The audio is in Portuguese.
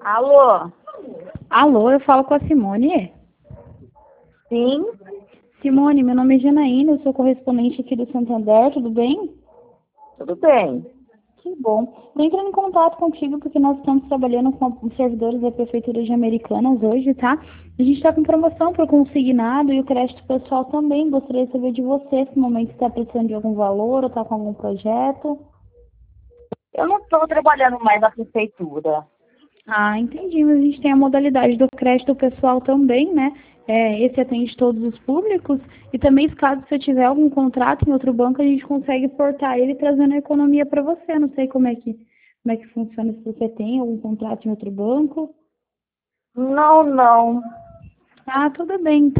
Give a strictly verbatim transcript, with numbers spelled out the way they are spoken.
Alô? Alô, eu falo com a Simone. Sim? Simone, meu nome é Janaína, eu sou correspondente aqui do Santander, tudo bem? Tudo bem. Que bom. Estou entrando em contato contigo porque nós estamos trabalhando com os servidores da Prefeitura de Americanas hoje, tá? A gente está com promoção para o consignado e o crédito pessoal também. Gostaria de saber de você se no momento está precisando de algum valor ou está com algum projeto. Eu não estou trabalhando mais na prefeitura. Ah, entendi, mas a gente tem a modalidade do crédito pessoal também, né? É, esse atende todos os públicos e também, caso você tiver algum contrato em outro banco, a gente consegue portar ele trazendo a economia para você. Não sei como é que como é que funciona se você tem algum contrato em outro banco. Não, não. Ah, tudo bem, então.